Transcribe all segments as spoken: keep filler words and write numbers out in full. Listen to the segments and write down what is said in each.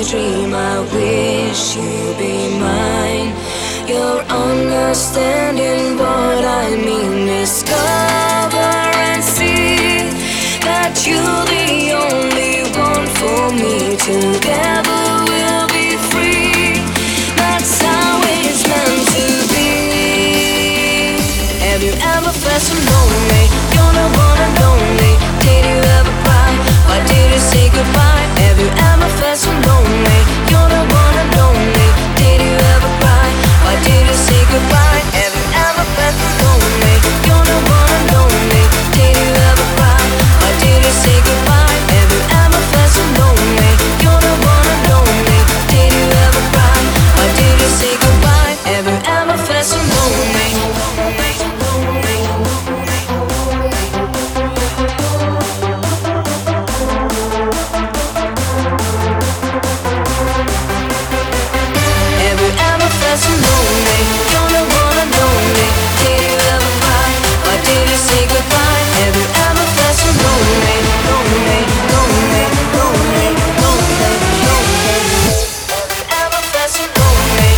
dream. I wish you'd be mine. Your understanding what I mean. Discover and see that you're the only one for me. Together we'll be free. That's how it's meant to be. Have you ever felt so lonely? You're the one and only. Did you ever cry? Why did you say goodbye? Have you ever felt so lonely? You're the one and only. Did you ever cry? Why did you say goodbye? Have you ever felt so lonely? You're the one and only. Did you ever cry? Why did you say goodbye? Have you ever felt so lonely? You're the one and only. Did you ever cry? Why did you say goodbye? Have you ever felt so lonely? So lonely, you're the one and only. Did you ever cry? Why did you say goodbye? Have you ever felt so lonely, lonely, lonely, lonely, lonely, lonely? Have you ever felt so lonely?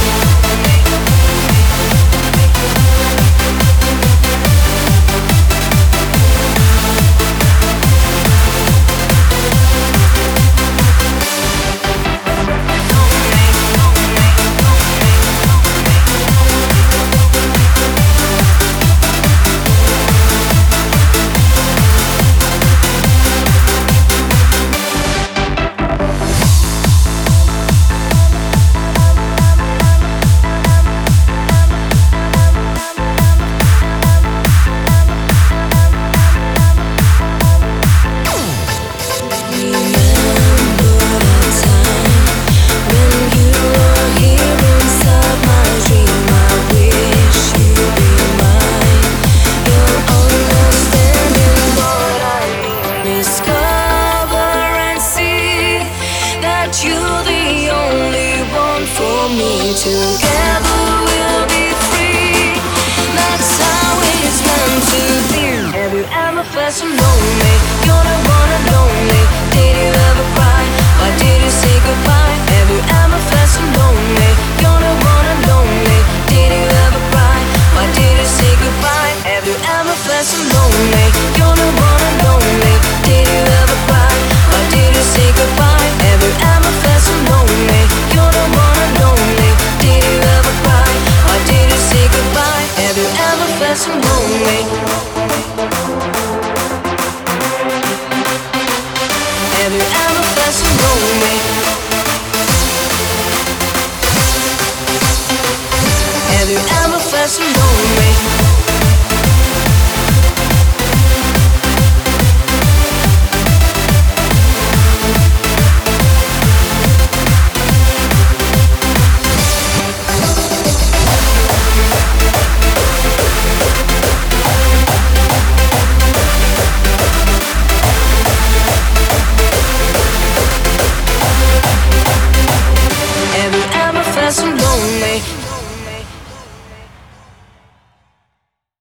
Together we'll be free. That's how it's meant to be. Have you ever felt so lonely? You're the one and only. Did you ever cry? Why did you say goodbye? Have you ever felt so lonely? You're the one and only. Did you ever cry? Why did you say goodbye? Have you ever felt so lonely? You're the one and only. Did you ever cry? Why did you say goodbye? Have you ever felt so lonely? You're the one and only. Did you ever cry? Why did you say goodbye? Have you ever felt so lonely? Have you ever felt so lonely? Have you ever felt so lonely?